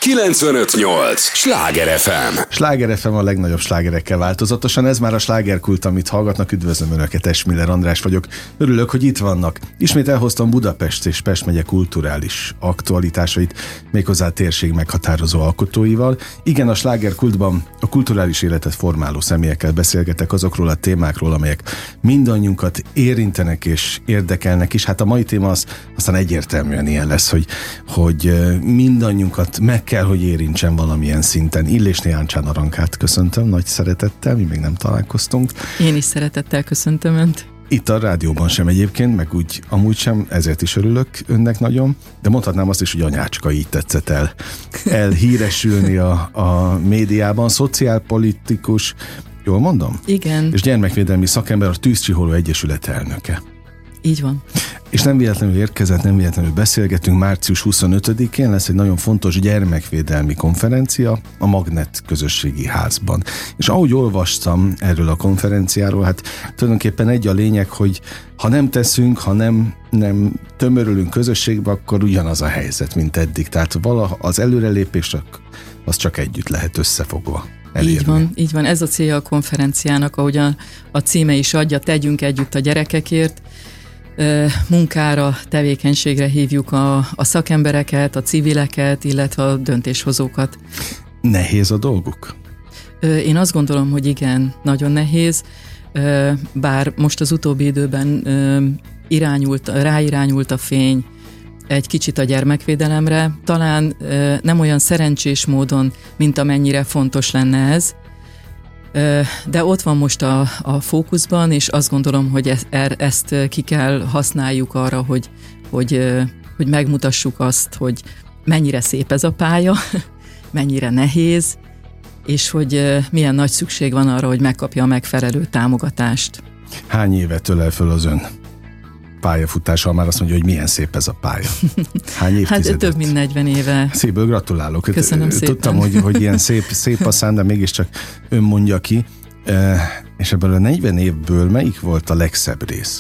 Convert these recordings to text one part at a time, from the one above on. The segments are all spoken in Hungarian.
95.8 Sláger FM. Sláger FM a legnagyobb slágerekkel változatosan. Ez már a slágerkult, amit hallgatnak. Üdvözlöm Önöket, Esmiller András vagyok. Örülök, hogy itt vannak. Ismét elhoztam Budapest és Pest megye kulturális aktualitásait, méghozzá a térség meghatározó alkotóival. Igen, a slágerkultban a kulturális életet formáló személyekkel beszélgetek azokról a témákról, amelyek mindannyiunkat érintenek és érdekelnek is. Hát a mai téma az aztán egyértelműen ilyen lesz, hogy mindannyiunkat meg kell, hogy érintsen valamilyen szinten. Illésné Jáncsán Arankát köszöntöm nagy szeretettel, mi még nem találkoztunk. Én is szeretettel köszöntöm Önt. Itt a rádióban sem egyébként, meg úgy amúgy sem, ezért is örülök Önnek nagyon, de mondhatnám azt is, hogy anyácska így tetszett elhíresülni a médiában, szociálpolitikus, jól mondom? Igen. És gyermekvédelmi szakember, a Tűzcsiholó Egyesület elnöke. Így van. És nem véletlenül érkezett, nem véletlenül beszélgetünk, március 25-én lesz egy nagyon fontos gyermekvédelmi konferencia a Magnet közösségi házban. És ahogy olvastam erről a konferenciáról, hát tulajdonképpen egy a lényeg, hogy ha nem teszünk, ha nem tömörülünk közösségbe, akkor ugyanaz a helyzet, mint eddig. Tehát valaha az előrelépés az csak együtt lehet összefogva elérni. Így van. Ez a célja a konferenciának, ahogy a címe is adja, tegyünk együtt a gyerekekért. Munkára, tevékenységre hívjuk a szakembereket, a civileket, illetve a döntéshozókat. Nehéz a dolguk? Én azt gondolom, hogy igen, nagyon nehéz, bár most az utóbbi időben ráirányult a fény egy kicsit a gyermekvédelemre, talán nem olyan szerencsés módon, mint amennyire fontos lenne ez, de ott van most a fókuszban, és azt gondolom, hogy ezt ki kell használjuk arra, hogy megmutassuk azt, hogy mennyire szép ez a pálya, mennyire nehéz, és hogy milyen nagy szükség van arra, hogy megkapja a megfelelő támogatást. Hány évet ölel föl az Ön pályafutással? Már azt mondja, hogy milyen szép ez a pálya. Hány évtizedet? Hát több mint 40 éve. Szépből gratulálok. Köszönöm szépen. Tudtam, hogy ilyen szép a szám, de mégiscsak Ön mondja ki. És ebből a 40 évből melyik volt a legszebb rész?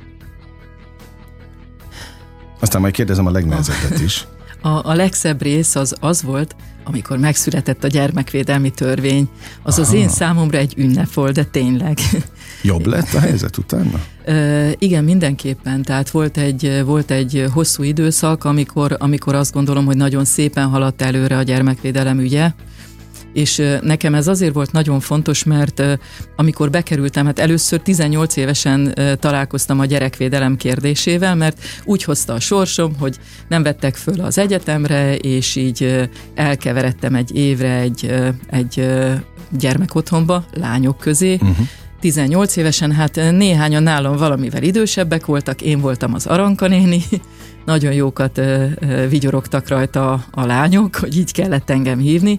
Aztán majd kérdezem a legnehezebbet is. A legszebb rész az volt, amikor megszületett a gyermekvédelmi törvény. Az én számomra egy ünnep volt, de tényleg. Jobb lett a helyzet utána? Igen, mindenképpen. Tehát volt egy hosszú időszak, amikor azt gondolom, hogy nagyon szépen haladt előre a gyermekvédelem ügye, és nekem ez azért volt nagyon fontos, mert amikor bekerültem, hát először 18 évesen találkoztam a gyerekvédelem kérdésével, mert úgy hozta a sorsom, hogy nem vettek föl az egyetemre, és így elkeveredtem egy évre egy gyermekotthonba, lányok közé. 18 évesen, hát néhányan nálam valamivel idősebbek voltak, én voltam az Aranka néni, nagyon jókat vigyorogtak rajta a lányok, hogy így kellett engem hívni.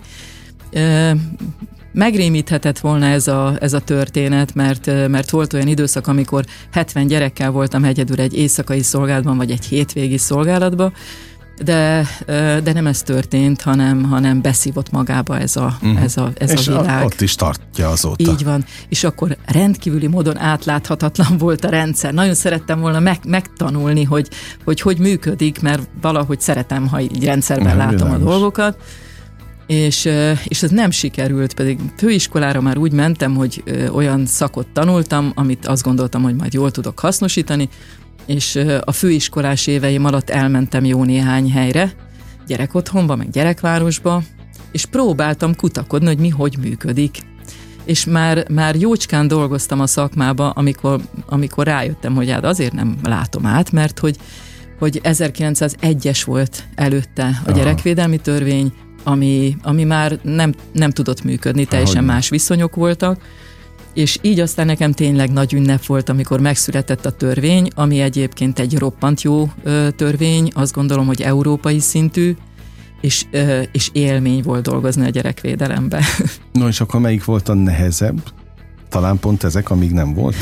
Megrémíthetett volna ez a történet, mert volt olyan időszak, amikor 70 gyerekkel voltam egyedül egy éjszakai szolgálatban, vagy egy hétvégi szolgálatban, de nem ez történt, hanem beszívott magába ez a világ. Ott is tartja azóta. Így van, és akkor rendkívüli módon átláthatatlan volt a rendszer. Nagyon szerettem volna megtanulni, hogy működik, mert valahogy szeretem, ha így rendszerben látom a dolgokat. És ez nem sikerült, pedig főiskolára már úgy mentem, hogy olyan szakot tanultam, amit azt gondoltam, hogy majd jól tudok hasznosítani, és a főiskolás éveim alatt elmentem jó néhány helyre, gyerekotthonba, meg gyerekvárosba, és próbáltam kutakodni, hogy működik. És már jócskán dolgoztam a szakmába, amikor rájöttem, hogy hát azért nem látom át, mert hogy 1901-es volt előtte a gyerekvédelmi törvény, ami már nem tudott működni, teljesen más viszonyok voltak, és így aztán nekem tényleg nagy ünnep volt, amikor megszületett a törvény, ami egyébként egy roppant jó törvény, azt gondolom, hogy európai szintű, és élmény volt dolgozni a gyerekvédelemben. No, és akkor melyik volt a nehezebb? Talán pont ezek, amíg nem volt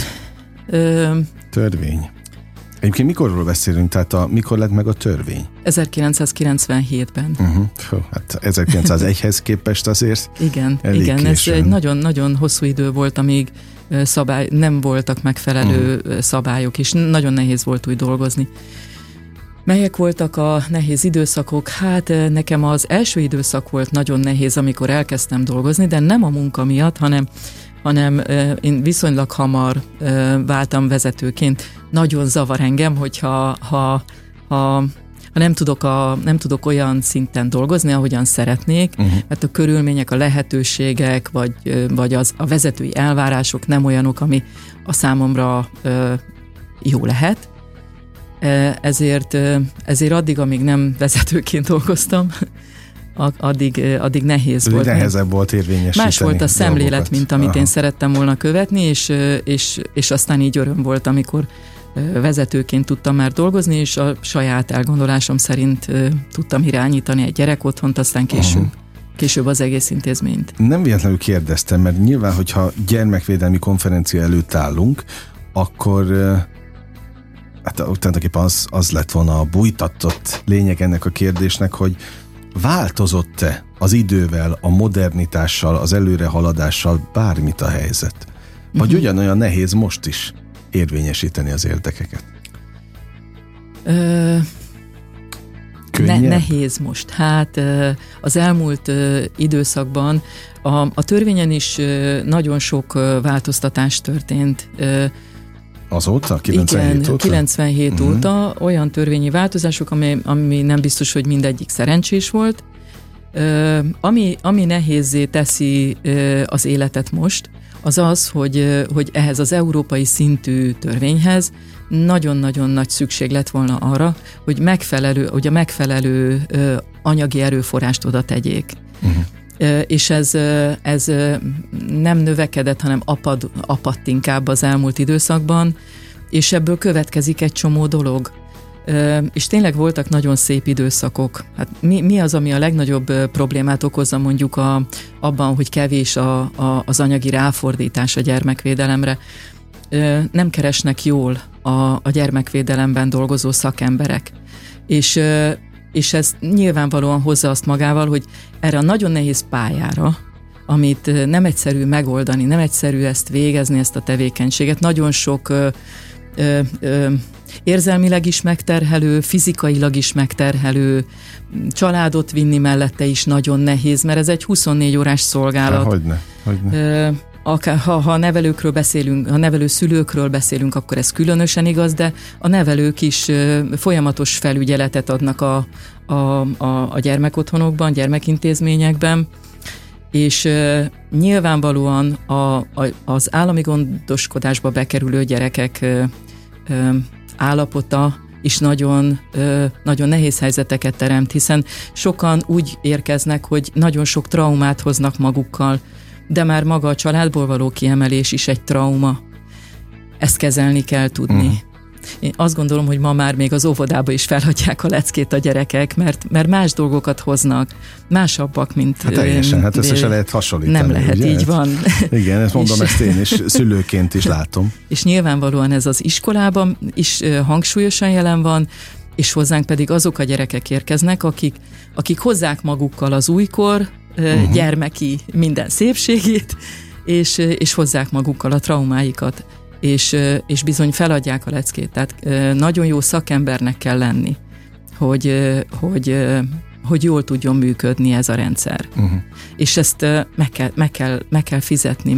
törvény. Egyébként mikorról beszélünk? Tehát mikor lett meg a törvény? 1997-ben. Hát 1901-hez képest azért igen, későn. Ez egy nagyon-nagyon hosszú idő volt, amíg nem voltak megfelelő szabályok, és nagyon nehéz volt úgy dolgozni. Melyek voltak a nehéz időszakok? Hát nekem az első időszak volt nagyon nehéz, amikor elkezdtem dolgozni, de nem a munka miatt, hanem én viszonylag hamar váltam vezetőként. Nagyon zavar engem, hogyha nem tudok olyan szinten dolgozni, ahogyan szeretnék, mert a körülmények, a lehetőségek, vagy a vezetői elvárások nem olyanok, ami a számomra jó lehet. Ezért addig, amíg nem vezetőként dolgoztam, addig nehéz volt. Nehezebb volt érvényesíteni. Más volt a szemlélet, dolgokat, mint amit én szerettem volna követni, és aztán így öröm volt, amikor vezetőként tudtam már dolgozni, és a saját elgondolásom szerint tudtam irányítani egy gyerekotthont, aztán később az egész intézményt. Nem véletlenül kérdeztem, mert nyilván, hogyha gyermekvédelmi konferencia előtt állunk, akkor hát tulajdonképpen az lett volna a bújtatott lényeg ennek a kérdésnek, hogy változott-e az idővel, a modernitással, az előrehaladással bármit a helyzet? Vagy ugyanolyan nehéz most is érvényesíteni az érdekeket? Nehéz most. Hát az elmúlt időszakban a törvényen is nagyon sok változtatás történt. Azóta? 97 igen, óta? 97 óta olyan törvényi változások, ami nem biztos, hogy mindegyik szerencsés volt. Ami nehézzé teszi az életet most, az, hogy ehhez az európai szintű törvényhez nagyon-nagyon nagy szükség lett volna arra, hogy a megfelelő anyagi erőforrást oda tegyék. És ez nem növekedett, hanem apadt inkább az elmúlt időszakban, és ebből következik egy csomó dolog. És tényleg voltak nagyon szép időszakok. Hát mi az, ami a legnagyobb problémát okozza mondjuk abban, hogy kevés az anyagi ráfordítás a gyermekvédelemre? Nem keresnek jól a gyermekvédelemben dolgozó szakemberek. És ez nyilvánvalóan hozza azt magával, hogy erre a nagyon nehéz pályára, amit nem egyszerű megoldani, nem egyszerű ezt végezni, ezt a tevékenységet, nagyon sok érzelmileg is megterhelő, fizikailag is megterhelő, családot vinni mellette is nagyon nehéz, mert ez egy 24 órás szolgálat. Hogyne. Ha nevelőkről beszélünk, ha nevelőszülőkről beszélünk, akkor ez különösen igaz, de a nevelők is folyamatos felügyeletet adnak a gyermekotthonokban, gyermekintézményekben, és nyilvánvalóan az állami gondoskodásba bekerülő gyerekek állapota is nagyon, nagyon nehéz helyzeteket teremt, hiszen sokan úgy érkeznek, hogy nagyon sok traumát hoznak magukkal, de már maga a családból való kiemelés is egy trauma. Ezt kezelni kell tudni. Én azt gondolom, hogy ma már még az óvodába is felhagyják a leckét a gyerekek, mert más dolgokat hoznak, másabbak, mint... Hát teljesen, össze se lehet hasonlítani. Nem lehet, ugye? Így van. Igen, ezt mondom, ezt én is szülőként is látom. És nyilvánvalóan ez az iskolában is hangsúlyosan jelen van, és hozzánk pedig azok a gyerekek érkeznek, akik hozzák magukkal az újkor, gyermeki minden szépségét, és hozzák magukkal a traumáikat, és bizony feladják a leckét. Tehát nagyon jó szakembernek kell lenni, hogy jól tudjon működni ez a rendszer. És ezt meg kell fizetni,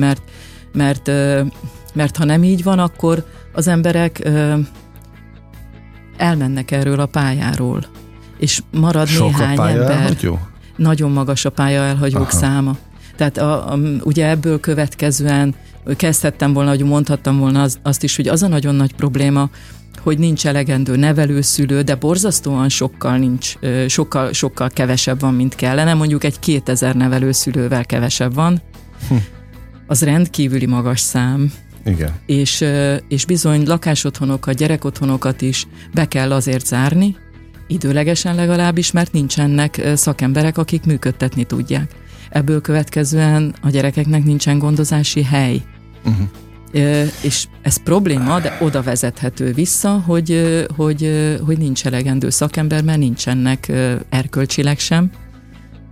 mert ha nem így van, akkor az emberek elmennek erről a pályáról, és marad néhány ember. Elhagyó? Nagyon magas a pálya elhagyók száma. Tehát ugye ebből következően kezdhettem volna, hogy mondhattam volna azt is, hogy az a nagyon nagy probléma, hogy nincs elegendő nevelőszülő, de borzasztóan sokkal kevesebb van, mint kellene. Mondjuk egy 2000 nevelőszülővel kevesebb van. Az rendkívüli magas szám. Igen. És bizony lakásotthonokat, gyerekotthonokat is be kell azért zárni, időlegesen legalábbis, mert nincsenek szakemberek, akik működtetni tudják. Ebből következően a gyerekeknek nincsen gondozási hely. És ez probléma, de oda vezethető vissza, hogy nincs elegendő szakember, mert nincsenek erkölcsileg sem,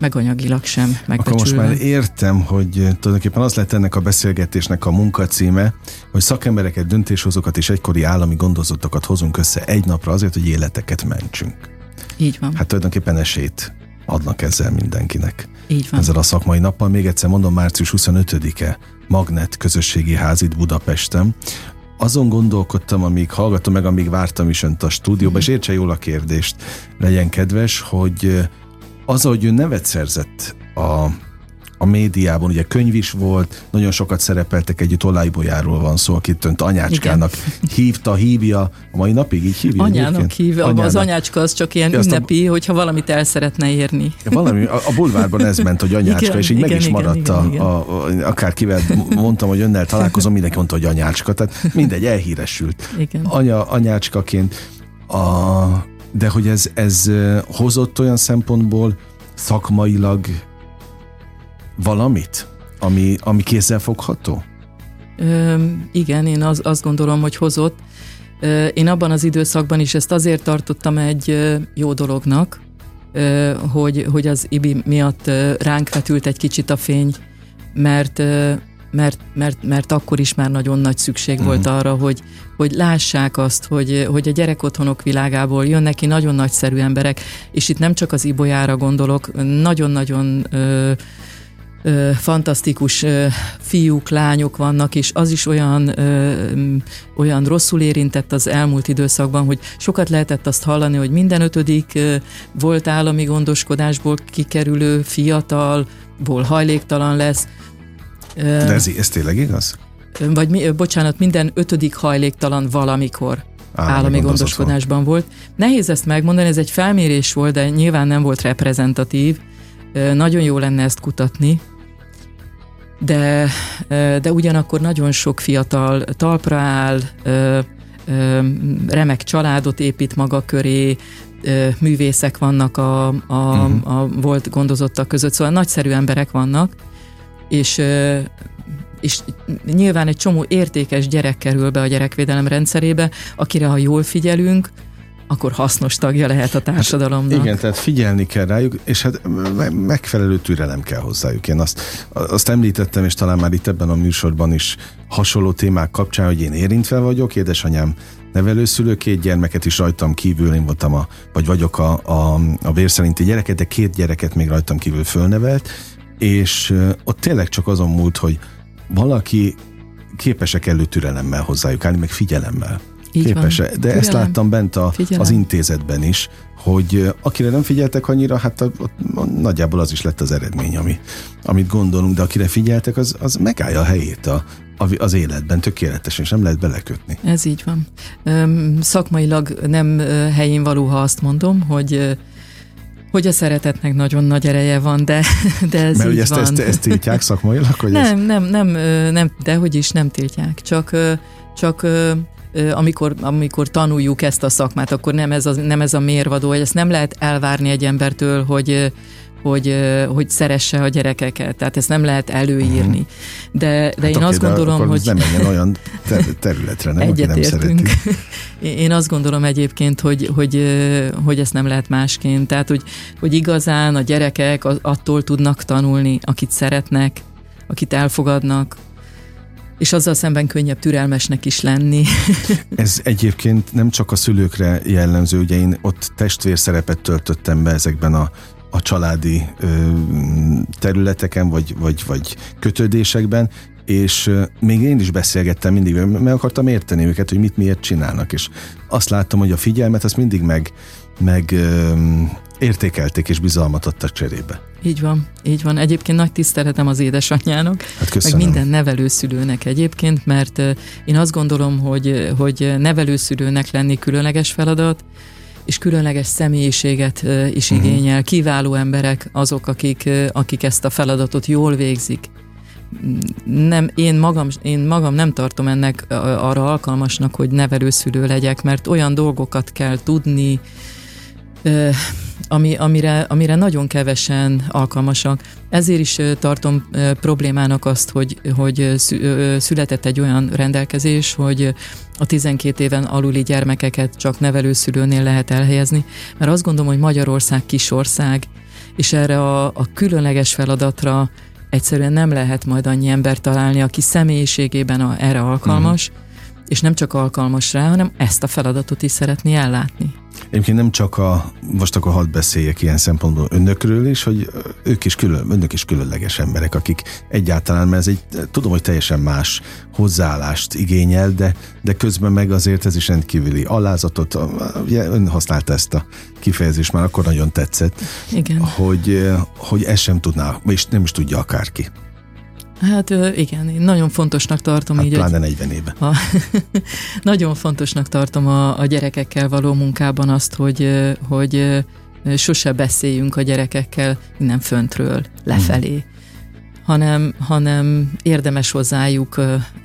meg anyagilag sem megbecsülve. Akkor most már értem, hogy tulajdonképpen az lett ennek a beszélgetésnek a munkacíme, hogy szakembereket, döntéshozókat és egykori állami gondozottakat hozunk össze egy napra azért, hogy életeket mentsünk. Így van. Hát tulajdonképpen esélyt adnak ezzel mindenkinek. Így van. Ezzel a szakmai nappal. Még egyszer mondom, március 25-e Magnet közösségi ház itt Budapesten. Azon gondolkodtam, amíg hallgatom meg, amíg vártam is önt a stúdióba, és értse jól a kérdést, legyen kedves, hogy az, hogy ő nevet szerzett a médiában, ugye könyv is volt, nagyon sokat szerepeltek együtt, Olajbolyáról van szó, akit önt anyácskának hívja, a mai napig így hívja? Anyának hívja, az anyácska az csak ilyen ünnepi, hogyha valamit el szeretne érni. Valami, a bulvárban ez ment, hogy anyácska, igen, és így meg is maradt, akárkivel mondtam, hogy önnel találkozom, mindenki mondta, hogy anyácska, tehát mindegy, elhíresült. Igen. Anyácskaként. De hogy ez hozott olyan szempontból szakmailag valamit, ami kézzelfogható? Igen, én azt gondolom, hogy hozott. Én abban az időszakban is ezt azért tartottam egy jó dolognak, hogy az IBI miatt ránk vetült egy kicsit a fény, mert akkor is már nagyon nagy szükség volt arra, hogy lássák azt, hogy a gyerekotthonok világából jönnek ki nagyon nagyszerű emberek, és itt nem csak az Ibolyára gondolok, nagyon-nagyon fantasztikus fiúk, lányok vannak, és az is olyan rosszul érintett az elmúlt időszakban, hogy sokat lehetett azt hallani, hogy minden 5. volt állami gondoskodásból kikerülő fiatalból hajléktalan lesz. De ez tényleg igaz? Bocsánat, minden 5. hajléktalan valamikor állami gondoskodásban volt. Nehéz ezt megmondani, ez egy felmérés volt, de nyilván nem volt reprezentatív. Nagyon jó lenne ezt kutatni, de ugyanakkor nagyon sok fiatal talpra áll, remek családot épít maga köré, művészek vannak a volt gondozottak között, szóval nagyszerű emberek vannak, és nyilván egy csomó értékes gyerek kerül be a gyerekvédelem rendszerébe, akire ha jól figyelünk, akkor hasznos tagja lehet a társadalomnak. Hát, igen, tehát figyelni kell rájuk, és hát megfelelő türelem kell hozzájuk. Én azt említettem, és talán már itt ebben a műsorban is hasonló témák kapcsán, hogy én érintve vagyok, édesanyám nevelőszülő, 2 gyermeket is rajtam kívül, én voltam vagyok a vérszerinti gyereket, de 2 gyereket még rajtam kívül fölnevelt, és ott tényleg csak azon múlt, hogy valaki képesek elő türelemmel hozzájuk állni, meg figyelemmel. Képes-e. De figyelem. Ezt láttam bent az intézetben is, hogy akire nem figyeltek annyira, hát nagyjából az is lett az eredmény, amit gondolunk, de akire figyeltek, az megállja a helyét az életben tökéletesen, és nem lehet belekötni. Ez így van. Szakmailag nem helyén való, ha azt mondom, hogy a szeretetnek nagyon nagy ereje van, de ez mert így van. Ezt tiltják szakmailag? Hogy nem, dehogy is nem tiltják, csak amikor tanuljuk ezt a szakmát, akkor nem ez a mérvadó, hogy ezt nem lehet elvárni egy embertől, hogy szeresse a gyerekeket, tehát ezt nem lehet előírni. De hát én azt gondolom, hogy nem menjen olyan területre, nem, aki nem szereti. Én azt gondolom egyébként, hogy ezt nem lehet másként, tehát hogy igazán a gyerekek attól tudnak tanulni, akit szeretnek, akit elfogadnak, és azzal szemben könnyebb türelmesnek is lenni. Ez egyébként nem csak a szülőkre jellemző, ugye én ott testvérszerepet töltöttem be ezekben a családi területeken, vagy kötődésekben, és még én is beszélgettem mindig, meg akartam érteni őket, hogy miért csinálnak, és azt láttam, hogy a figyelmet azt mindig meg értékelték, és bizalmat adtak cserébe. Így van. Egyébként nagy tiszteletem az édesanyjának, hát meg minden nevelőszülőnek egyébként, mert én azt gondolom, hogy nevelőszülőnek lenni különleges feladat, és különleges személyiséget is igényel. Kiváló emberek azok, akik ezt a feladatot jól végzik. Én magam nem tartom ennek arra alkalmasnak, hogy nevelőszülő legyek, mert olyan dolgokat kell tudni, amire nagyon kevesen alkalmasak. Ezért is tartom problémának azt, hogy született egy olyan rendelkezés, hogy a 12 éven aluli gyermekeket csak nevelőszülőnél lehet elhelyezni, mert azt gondolom, hogy Magyarország kisország, és erre a különleges feladatra egyszerűen nem lehet majd annyi embert találni, aki személyiségében erre alkalmas, és nem csak alkalmas rá, hanem ezt a feladatot is szeretné ellátni. Egyébként nem csak most akkor hadd beszéljek ilyen szempontból önökről is, hogy önök is különleges emberek, akik egyáltalán, mert tudom, hogy teljesen más hozzáállást igényel, de közben meg azért ez is rendkívüli alázatot, ugye ön használta ezt a kifejezést, már akkor nagyon tetszett, igen. Hogy ezt sem tudná, és nem is tudja akárki. Hát igen, én nagyon fontosnak tartom így. Pláne 40 éve. Nagyon fontosnak tartom a gyerekekkel való munkában azt, hogy sose beszéljünk a gyerekekkel innen föntről, lefelé, hanem érdemes hozzájuk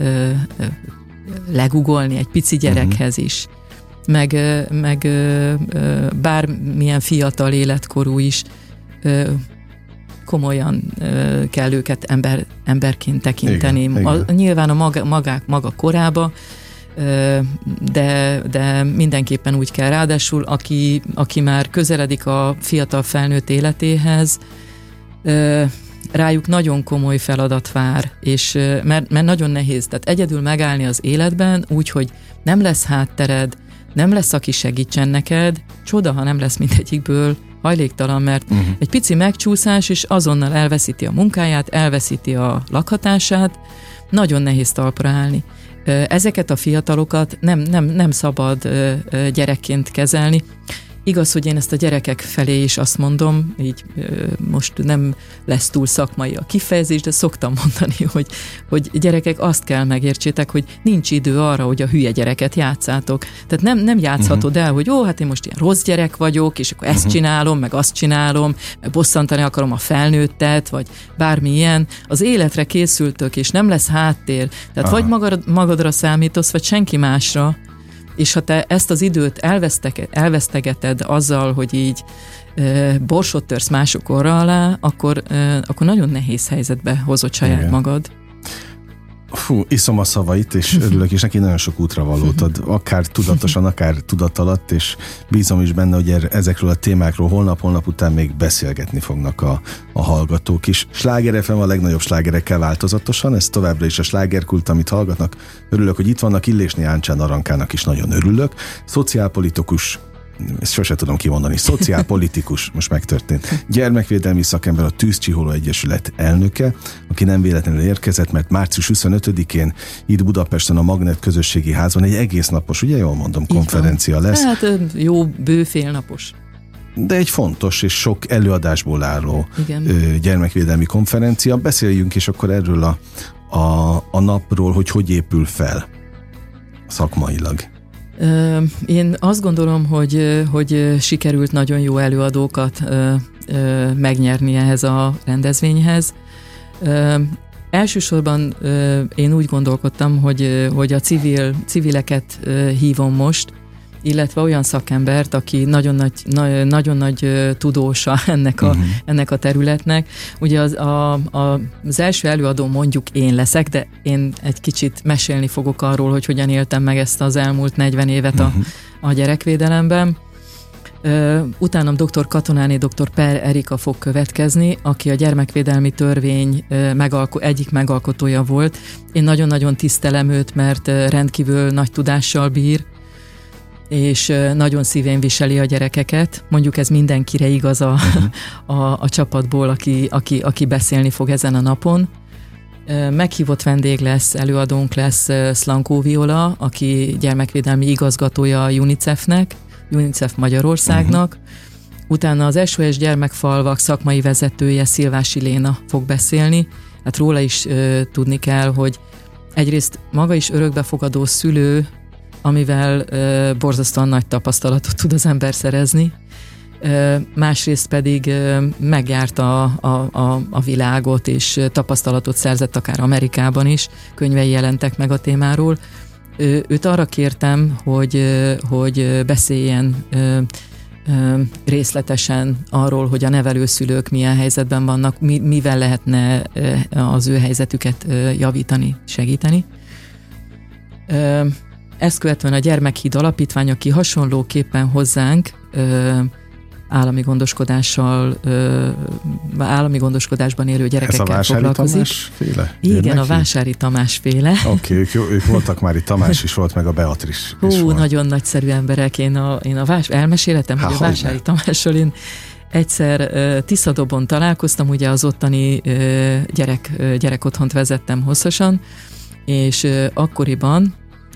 legugolni egy pici gyerekhez is. Meg bármilyen fiatal életkorú is komolyan kell őket emberként tekinteni. Igen. Nyilván a maga korába, de mindenképpen úgy kell. Ráadásul, aki már közeledik a fiatal felnőtt életéhez, rájuk nagyon komoly feladat vár, és mert nagyon nehéz. Tehát egyedül megállni az életben úgy, hogy nem lesz háttered, nem lesz, aki segítsen neked, csoda, ha nem lesz mindegyikből hajléktalan, mert egy pici megcsúszás, és azonnal elveszíti a munkáját, elveszíti a lakhatását, nagyon nehéz talpra állni. Ezeket a fiatalokat nem szabad gyerekként kezelni. Igaz, hogy én ezt a gyerekek felé is azt mondom, így most nem lesz túl szakmai a kifejezés, de szoktam mondani, hogy gyerekek, azt kell megértsétek, hogy nincs idő arra, hogy a hülye gyereket játszátok. Tehát nem játszhatod el, hogy hát én most ilyen rossz gyerek vagyok, és akkor ezt csinálom, meg azt csinálom, meg bosszantani akarom a felnőttet, vagy bármi ilyen. Az életre készültök, és nem lesz háttér. Tehát vagy magadra számítasz, vagy senki másra, és ha te ezt az időt elvesztegeted azzal, hogy így borsot törsz mások orra alá, akkor nagyon nehéz helyzetbe hozod saját magad. Iszom a szavait, és örülök, és neki nagyon sok útravalót ad, akár tudatosan, akár tudatalatt, és bízom is benne, hogy ezekről a témákról holnap után még beszélgetni fognak a hallgatók is. Sláger FM a legnagyobb slágerekkel változatosan, ez továbbra is a slágerkult, amit hallgatnak. Örülök, hogy itt vannak, Illésné Áncsán Arankának is nagyon örülök. Szociálpolitikus, ezt sose tudom kimondani, szociálpolitikus, most megtörtént. Gyermekvédelmi szakember, a Tűzcsiholó Egyesület elnöke, aki nem véletlenül érkezett, mert március 25-én itt Budapesten a Magnet Közösségi Házban egy egész napos, ugye jól mondom, konferencia lesz. Hát jó, bőfélnapos. De egy fontos és sok előadásból álló gyermekvédelmi konferencia. Beszéljünk is akkor erről a napról, hogy épül fel szakmailag. Én azt gondolom, hogy sikerült nagyon jó előadókat megnyerni ehhez a rendezvényhez. Elsősorban én úgy gondolkodtam, hogy a civileket hívom most, illetve olyan szakembert, aki nagyon nagy tudósa ennek a területnek. Ugye az első előadó mondjuk én leszek, de én egy kicsit mesélni fogok arról, hogy hogyan éltem meg ezt az elmúlt 40 évet a gyerekvédelemben. Utánam dr. Katonáné dr. Per Erika fog következni, aki a gyermekvédelmi törvény egyik megalkotója volt. Én nagyon-nagyon tisztelem őt, mert rendkívül nagy tudással bír, és nagyon szívén viseli a gyerekeket. Mondjuk ez mindenkire igaz a csapatból, aki beszélni fog ezen a napon. Meghívott vendég lesz, előadónk lesz Szlankó Viola, aki gyermekvédelmi igazgatója a UNICEF Magyarországnak. Utána az SOS Gyermekfalvak szakmai vezetője Szilvási Léna fog beszélni. Hát róla is tudni kell, hogy egyrészt maga is örökbefogadó szülő, amivel borzasztóan nagy tapasztalatot tud az ember szerezni. Másrészt pedig megjárta a világot, és tapasztalatot szerzett akár Amerikában is, könyvei jelentek meg a témáról. Őt arra kértem, hogy beszéljen részletesen arról, hogy a nevelőszülők milyen helyzetben vannak, mivel lehetne az ő helyzetüket javítani, segíteni. Ezt követően a Gyermekhíd Alapítvány, aki hasonlóképpen hozzánk állami gondoskodásban élő gyerekekkel foglalkozik. Ez a Vásári Tamás féle? Igen, a Vásári Tamás féle. Oké, ők voltak már itt, Tamás is volt, meg a Beatrice is volt. Nagyon nagyszerű emberek. Elmesélhetem, hogy a Vásári Tamással én egyszer Tiszadobon találkoztam, ugye az ottani gyerekotthont vezettem hosszasan, és akkoriban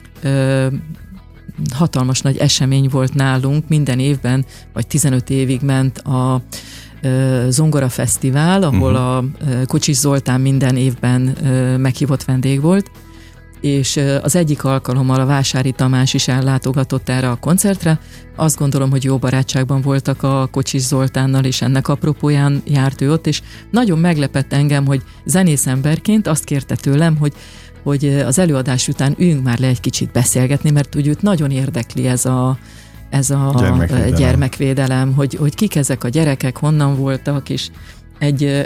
hatalmas nagy esemény volt nálunk, minden évben, vagy 15 évig ment a Zongora Fesztivál, ahol a Kocsis Zoltán minden évben meghívott vendég volt, és az egyik alkalommal a Vásári Tamás is ellátogatott erre a koncertre. Azt gondolom, hogy jó barátságban voltak a Kocsis Zoltánnal, és ennek apropóján járt ő ott, és nagyon meglepett engem, hogy zenészemberként azt kérte tőlem, hogy az előadás után üljünk már le egy kicsit beszélgetni, mert úgy őt nagyon érdekli ez a gyermekvédelem, hogy kik ezek a gyerekek, honnan voltak, és egy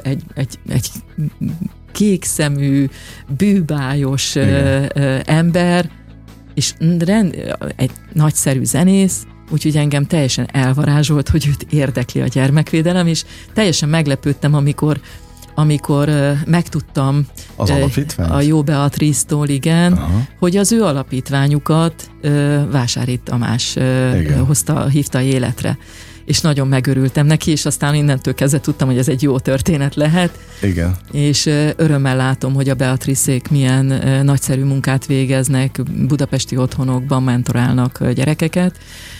kékszemű, bűbájos ember, és egy nagyszerű zenész, úgyhogy engem teljesen elvarázsolt, hogy őt érdekli a gyermekvédelem, és teljesen meglepődtem, amikor megtudtam a Jó Beatrice-tól, hogy az ő alapítványukat Vásári Tamás hívta életre. És nagyon megörültem neki, és aztán innentől kezdve tudtam, hogy ez egy jó történet lehet. Igen. És örömmel látom, hogy a Beatrice-ék milyen nagyszerű munkát végeznek, budapesti otthonokban mentorálnak gyerekeket.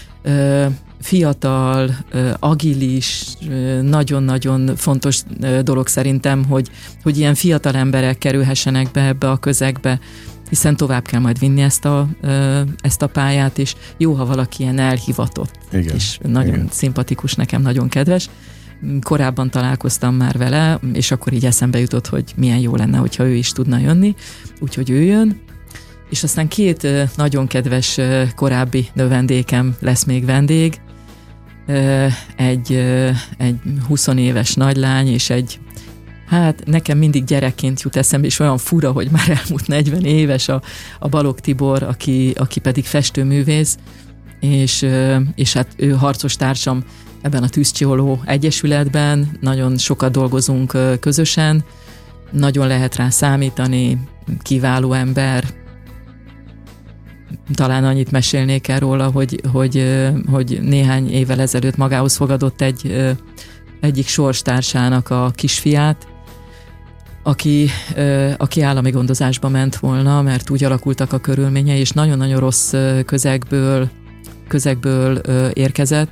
Fiatal, agilis, nagyon-nagyon fontos dolog szerintem, hogy ilyen fiatal emberek kerülhessenek be ebbe a közegbe, hiszen tovább kell majd vinni ezt a pályát, és jó, ha valaki ilyen elhivatott, és nagyon szimpatikus, nekem nagyon kedves. Korábban találkoztam már vele, és akkor így eszembe jutott, hogy milyen jó lenne, hogyha ő is tudna jönni, úgyhogy ő jön. És aztán 2 nagyon kedves korábbi növendékem lesz még vendég, egy 20 éves nagylány, és nekem mindig gyerekként jut eszembe, és olyan fura, hogy már elmúlt 40 éves a Balogh Tibor, aki pedig festőművész, és hát ő harcos társam ebben a Tűzcsiholó Egyesületben, nagyon sokat dolgozunk közösen, nagyon lehet rá számítani, kiváló ember. Talán annyit mesélnék el róla, hogy néhány évvel ezelőtt magához fogadott egyik sorstársának a kisfiát, aki állami gondozásba ment volna, mert úgy alakultak a körülményei, és nagyon-nagyon rossz közegből érkezett,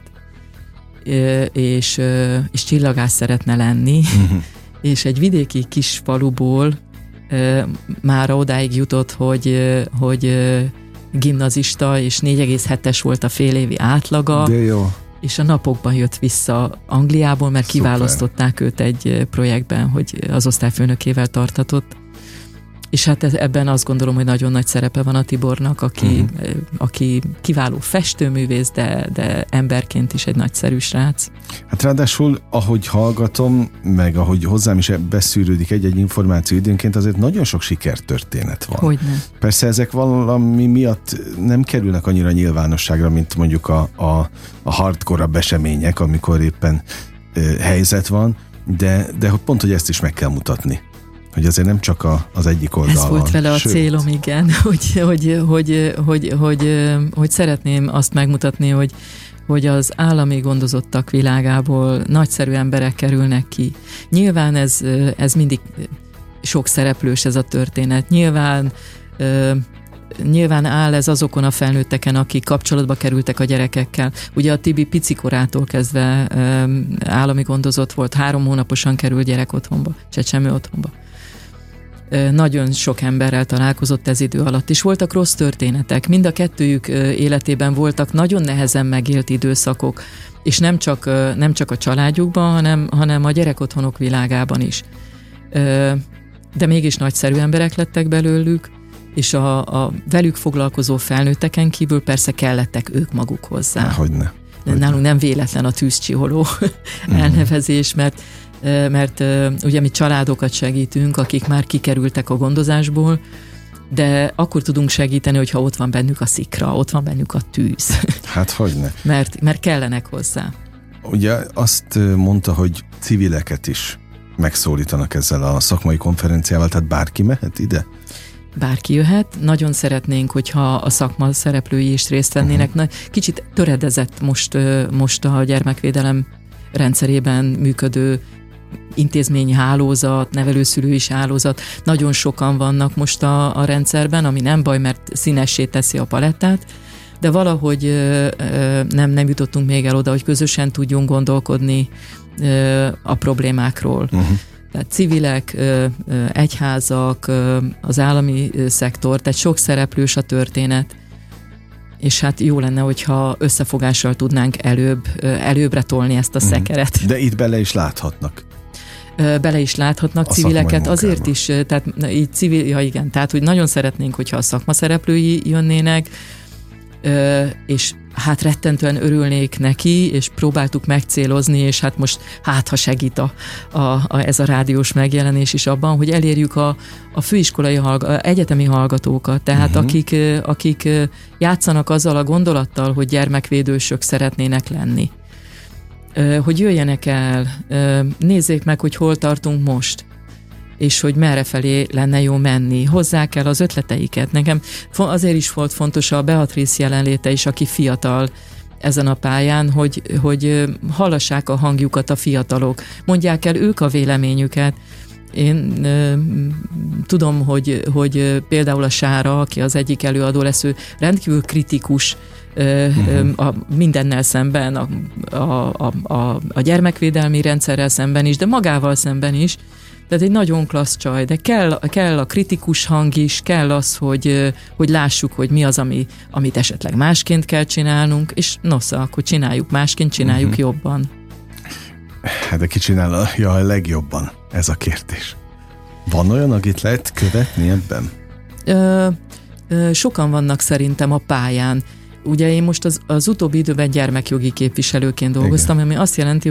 és csillagász szeretne lenni, és egy vidéki kis faluból már odáig jutott, hogy gimnazista, és 4,7-es volt a félévi átlaga. De jó. És a napokban jött vissza Angliából, mert kiválasztották őt egy projektben, hogy az osztályfőnökével tartatott. És hát ebben azt gondolom, hogy nagyon nagy szerepe van a Tibornak, aki kiváló festőművész, de emberként is egy nagyszerű srác. Hát ráadásul, ahogy hallgatom, meg ahogy hozzám is beszűrődik egy-egy információ időnként, azért nagyon sok sikertörténet van. Hogyne. Persze ezek valami miatt nem kerülnek annyira nyilvánosságra, mint mondjuk a hardcore-abb események, amikor éppen helyzet van, de pont, hogy ezt is meg kell mutatni. Hogy azért nem csak az egyik oldal van. Ez volt vele a célom, igen, hogy szeretném azt megmutatni, hogy az állami gondozottak világából nagyszerű emberek kerülnek ki. Nyilván ez mindig sok szereplős ez a történet. Nyilván áll ez azokon a felnőtteken, akik kapcsolatba kerültek a gyerekekkel. Ugye a Tibi picikorától kezdve állami gondozott volt, 3 hónaposan került gyerekotthonba, csecsemő otthonba. Nagyon sok emberrel találkozott ez idő alatt, és voltak rossz történetek. Mind a kettőjük életében voltak nagyon nehezen megélt időszakok, és nem csak a családjukban, hanem a gyerekotthonok világában is. De mégis nagyszerű emberek lettek belőlük, és a velük foglalkozó felnőtteken kívül persze kellettek ők maguk hozzá. Hogyne. Nálunk nem véletlen a Tűzcsiholó elnevezés, mert ugye mi családokat segítünk, akik már kikerültek a gondozásból, de akkor tudunk segíteni, hogyha ott van bennük a szikra, ott van bennük a tűz. Hát hogyne. Mert kellenek hozzá. Ugye azt mondta, hogy civileket is megszólítanak ezzel a szakmai konferenciával, tehát bárki mehet ide? Bárki jöhet. Nagyon szeretnénk, hogyha a szakma szereplői is részt vennének. Kicsit töredezett most a gyermekvédelem rendszerében működő intézményi hálózat, nevelőszülői hálózat. Nagyon sokan vannak most a rendszerben, ami nem baj, mert színessé teszi a palettát, de valahogy nem jutottunk még el oda, hogy közösen tudjunk gondolkodni a problémákról. Tehát civilek, egyházak, az állami szektor, tehát sok szereplős a történet, és hát jó lenne, hogyha összefogással tudnánk előbbre tolni ezt a szekeret. De itt bele is láthatnak. Bele is láthatnak a civileket, azért is, tehát így igen, tehát hogy nagyon szeretnénk, hogyha a szakma szereplői jönnének, és hát rettentően örülnék neki, és próbáltuk megcélozni, és hát most ha segít ez a rádiós megjelenés is abban, hogy elérjük a főiskolai egyetemi hallgatókat, tehát akik játszanak azzal a gondolattal, hogy gyermekvédősök szeretnének lenni. Hogy jöjjenek el, nézzék meg, hogy hol tartunk most, és hogy merre felé lenne jó menni. Hozzák el az ötleteiket. Nekem azért is volt fontos a Beatrice jelenléte is, aki fiatal ezen a pályán, hogy hallassák a hangjukat a fiatalok. Mondják el ők a véleményüket. Én tudom, hogy például a Sára, aki az egyik előadó lesz, ő rendkívül kritikus mindennel szemben, a gyermekvédelmi rendszerrel szemben is, de magával szemben is. Tehát egy nagyon klassz csaj, de kell a kritikus hang is, kell az, hogy lássuk, hogy mi az, amit esetleg másként kell csinálnunk, és nosza, akkor csináljuk másként, csináljuk jobban. Hát de ki csinálja a legjobban? Ez a kérdés. Van olyan, akit lehet követni ebben? Sokan vannak szerintem a pályán. Ugye én most az utóbbi időben gyermekjogi képviselőként dolgoztam, ami azt jelenti,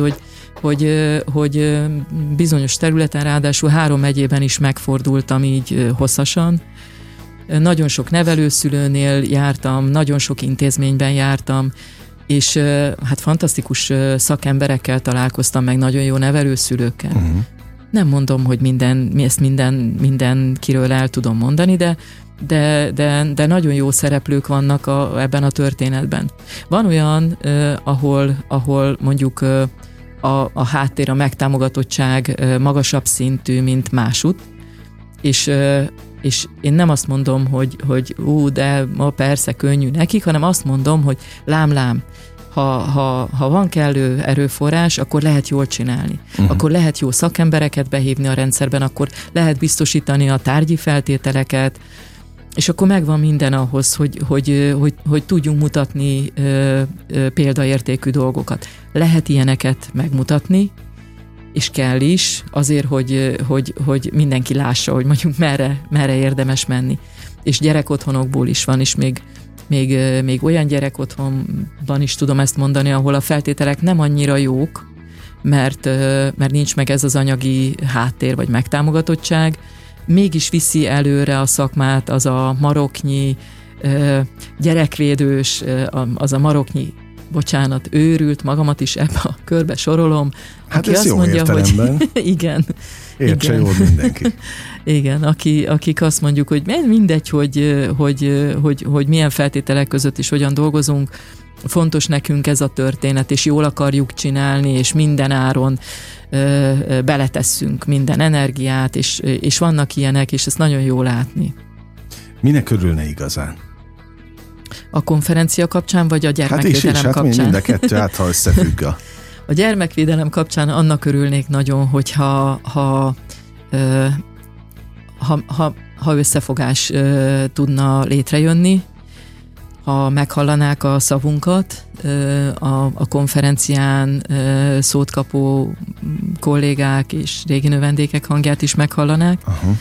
hogy bizonyos területen, ráadásul 3 megyében is megfordultam így hosszasan. Nagyon sok nevelőszülőnél jártam, nagyon sok intézményben jártam, és hát fantasztikus szakemberekkel találkoztam, meg nagyon jó nevelőszülőkkel. Nem mondom, hogy ezt mindenkiről el tudom mondani, de nagyon jó szereplők vannak ebben a történetben. Van olyan, ahol mondjuk a háttér, a megtámogatottság magasabb szintű, mint másutt, és én nem azt mondom, hogy de ma persze könnyű nekik, hanem azt mondom, hogy lám, ha van kellő erőforrás, akkor lehet jól csinálni. Akkor lehet jó szakembereket behívni a rendszerben, akkor lehet biztosítani a tárgyi feltételeket, és akkor megvan minden ahhoz, hogy tudjunk mutatni példaértékű dolgokat. Lehet ilyeneket megmutatni, és kell is, azért, hogy mindenki lássa, hogy mondjuk merre érdemes menni. És gyerekotthonokból is van, és még olyan gyerekotthonban is tudom ezt mondani, ahol a feltételek nem annyira jók, mert nincs meg ez az anyagi háttér vagy megtámogatottság, mégis viszi előre a szakmát az a maroknyi gyerekvédős, az a maroknyi, bocsánat, őrült, magamat is ebbe a körbe sorolom. Hát ez jó mondja, értelemben. Hogy igen. Értse jól mindenki. Igen, akik azt mondjuk, hogy mindegy, hogy milyen feltételek között is hogyan dolgozunk, fontos nekünk ez a történet, és jól akarjuk csinálni, és minden áron beletesszünk minden energiát, és vannak ilyenek, és ezt nagyon jó látni. Minek örülne igazán? A konferencia kapcsán, vagy a gyermekvédelem kapcsán? Hát mind a kettő, ha összefügg a gyermekvédelem kapcsán annak örülnék nagyon, hogyha ha összefogás tudna létrejönni, ha meghallanák a szavunkat, a konferencián szót kapó kollégák és régi növendékek hangját is meghallanák,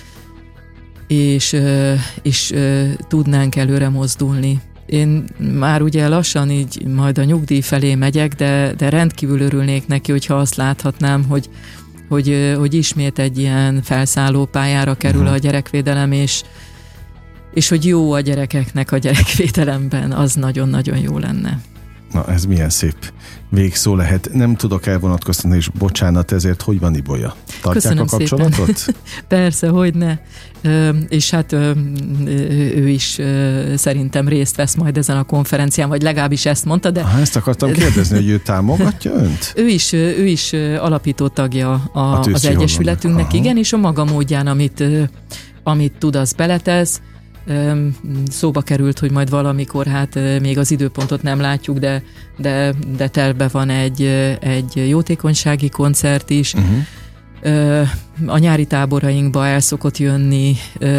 és tudnánk előre mozdulni. Én már ugye lassan így majd a nyugdíj felé megyek, de rendkívül örülnék neki, hogyha azt láthatnám, hogy ismét egy ilyen felszálló pályára kerül a gyerekvédelem, és hogy jó a gyerekeknek a gyerekvédelemben, az nagyon-nagyon jó lenne. Na, ez milyen szép végszó lehet. Nem tudok elvonatkoztatni, és bocsánat ezért, hogy van Ibolya? Tartják Köszönöm a kapcsolatot? Szépen. Persze, hogyne. És hát ő is szerintem részt vesz majd ezen a konferencián, vagy legalábbis ezt mondta, de... Ezt akartam kérdezni, hogy ő támogatja önt? Ő is alapító tagja az Egyesületünknek, igen, és a maga módján, amit tud, az beletesz. Szóba került, hogy majd valamikor, hát még az időpontot nem látjuk, de tervben van egy jótékonysági koncert is. A nyári táborainkba el szokott jönni,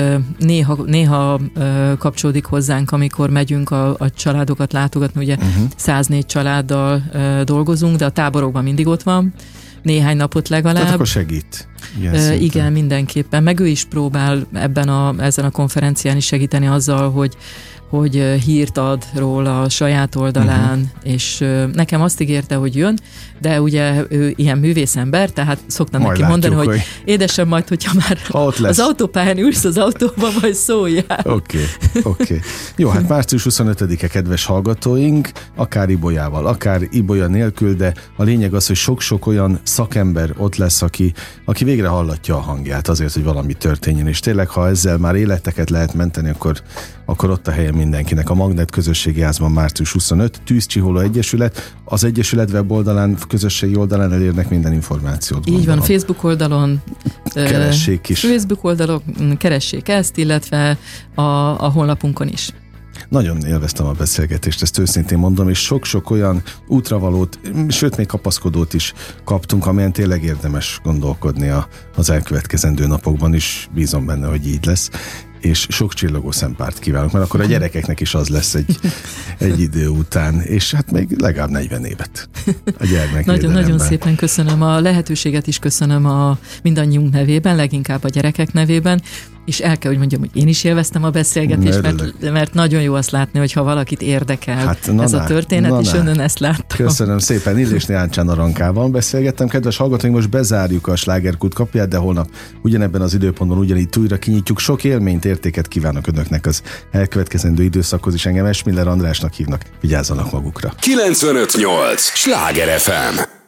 néha kapcsolódik hozzánk, amikor megyünk a családokat látogatni, ugye 104 családdal dolgozunk, de a táborokban mindig ott van, néhány napot legalább. Tehát akkor segít. Igen, mindenképpen. Meg ő is próbál ezen a konferencián is segíteni azzal, hogy hírt ad róla a saját oldalán, és nekem azt ígérte, hogy jön, de ugye ő ilyen művészember, tehát szoktam neki mondani, hogy édesem, majd, hogyha már az autópályán ülsz az autóba, majd szóljál. Oké. Jó, hát március 25-e, kedves hallgatóink, akár Ibolyával, akár Ibolya nélkül, de a lényeg az, hogy sok-sok olyan szakember ott lesz, aki végre hallatja a hangját azért, hogy valami történjen, és tényleg, ha ezzel már életeket lehet menteni, akkor ott a helye mindenkinek. A Magnet közösségi házban március 25, Tűzcsiholó Egyesület, az Egyesület weboldalán, közösségi oldalán elérnek minden információt. Így van, a Facebook oldalon keressék is. Facebook oldalon keressék ezt, illetve a honlapunkon is. Nagyon élveztem a beszélgetést, ezt őszintén mondom, és sok-sok olyan útravalót, sőt még kapaszkodót is kaptunk, amelyen tényleg érdemes gondolkodni az elkövetkezendő napokban is, bízom benne, hogy így lesz, és sok csillogó szempárt kívánok, mert akkor a gyerekeknek is az lesz egy idő után, és hát még legalább 40 évet a gyermekvédelemben. Nagyon szépen köszönöm a lehetőséget is, köszönöm mindannyiunk nevében, leginkább a gyerekek nevében, és el kell, hogy mondjam, hogy én is élveztem a beszélgetést, mert nagyon jó azt látni, hogy ha valakit érdekel ez a történet, és önnön ezt láttam. Köszönöm szépen, Illésné Áncsán Arankával beszélgettem. Kedves hallgatóink, most bezárjuk a Slágerkult kapuját, de holnap ugyanebben az időpontban ugyanígy újra kinyitjuk. Sok élményt, értéket kívánok önöknek az elkövetkezendő időszakhoz is. Engem Esmiller Andrásnak hívnak. Vigyázzanak magukra. 95.8 Sláger FM.